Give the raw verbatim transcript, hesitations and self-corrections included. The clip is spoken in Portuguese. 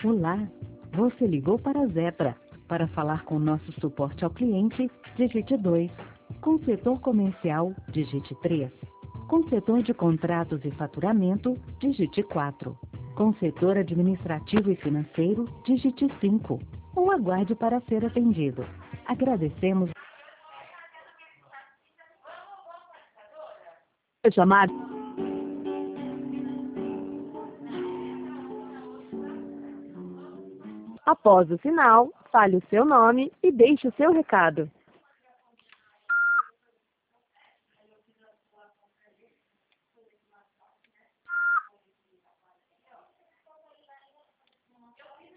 Olá, você ligou para a Zetra. Para falar com nosso suporte ao cliente, digite dois. Com o setor comercial, digite três. Com o setor de contratos e faturamento, digite quatro. Com o setor administrativo e financeiro, digite cinco. Ou aguarde para ser atendido. Agradecemos. Chamado. Após o sinal, fale o seu nome e deixe o seu recado.